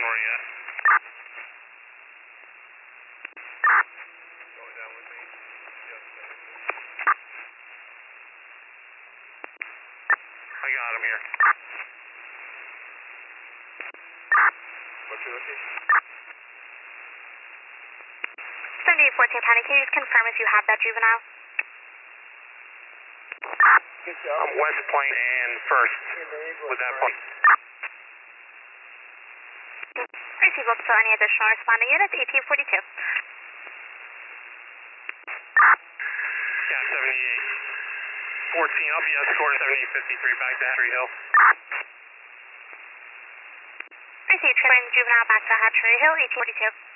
where you at? Going down with me. I got him here. What's your location? 7814 County, can you just confirm if you have that juvenile? I'm West Plain and First with that point. Receivable, so any additional responding units, 1842. Yeah, 7814, I'll be escorting 7853 back to Hatchery Hill. Received, transferring juvenile back to Hatchery Hill, 1842.